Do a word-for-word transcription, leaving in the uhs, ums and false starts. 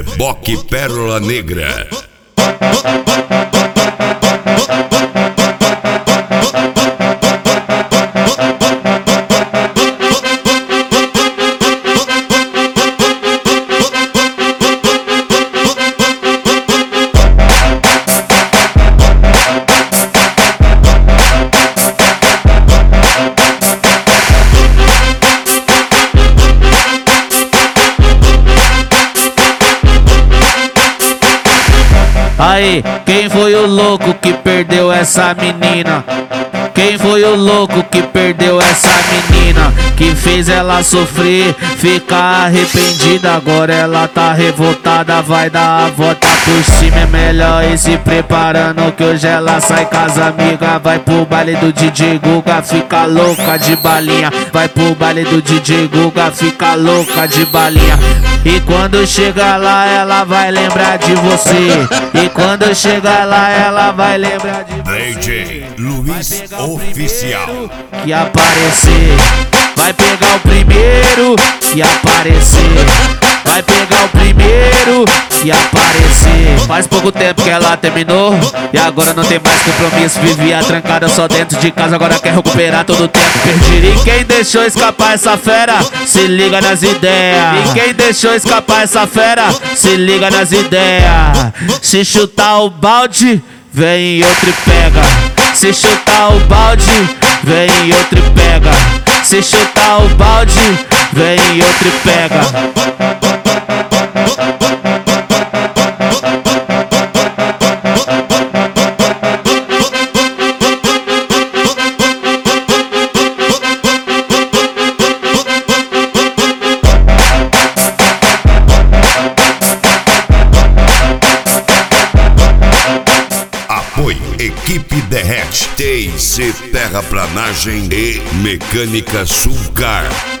Boque Pérola Negra. Aí, quem foi o louco que perdeu essa menina? Quem foi o louco que perdeu essa menina? Que fez ela sofrer, ficar arrependida. Agora ela tá revoltada, vai dar a volta por cima. É melhor ir se preparando que hoje ela sai com as amigas. Vai pro baile do D J Guga, fica louca de balinha. Vai pro baile do D J Guga, fica louca de balinha. E quando chegar lá ela vai lembrar de você. E quando chegar lá ela vai lembrar de você. D J Luiz Oficial Que aparecer, vai pegar o primeiro que aparecer. Vai pegar o primeiro que aparecer. Faz pouco tempo que ela terminou e agora não tem mais compromisso. Vivia trancada só dentro de casa, agora quer recuperar todo o tempo perdido. E quem deixou escapar essa fera, se liga nas ideias. E quem deixou escapar essa fera, se liga nas ideias. Se chutar o balde, vem outro e pega. Se chutar o balde, vem outro e pega. Se chutar o balde, vem outro e pega. Equipe Derrete, T e C Terraplanagem e Mecânica Sulcar.